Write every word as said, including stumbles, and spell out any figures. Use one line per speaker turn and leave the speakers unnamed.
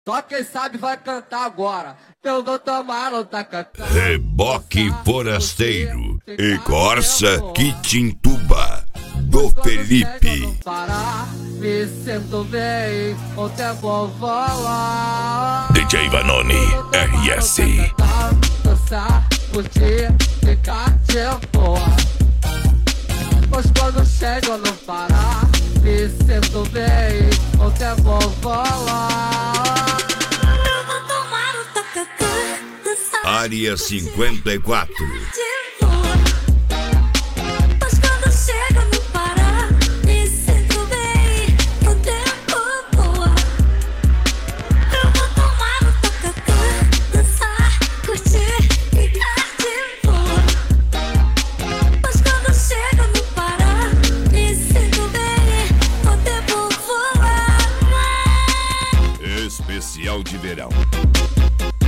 Só quem sabe vai cantar agora. Eu vou tomar o tacacá.
Reboque Forasteiro e Corsa Quitintuba do Felipe.
Parar, me sinto bem, o tempo voa.
D J Vanoni R S.
Dançar, curtir, ficar de boa. Pois quando chego no Pará, me sinto bem, o tempo voa.
Área cinquenta e quatro.
Mas quando chego no Pará, me sinto bem, o tempo voa. Eu vou tomar um tacacá, dançar, curtir, ficar de boa. Mas quando chego no Pará, me sinto bem, o tempo voa.
Especial de verão.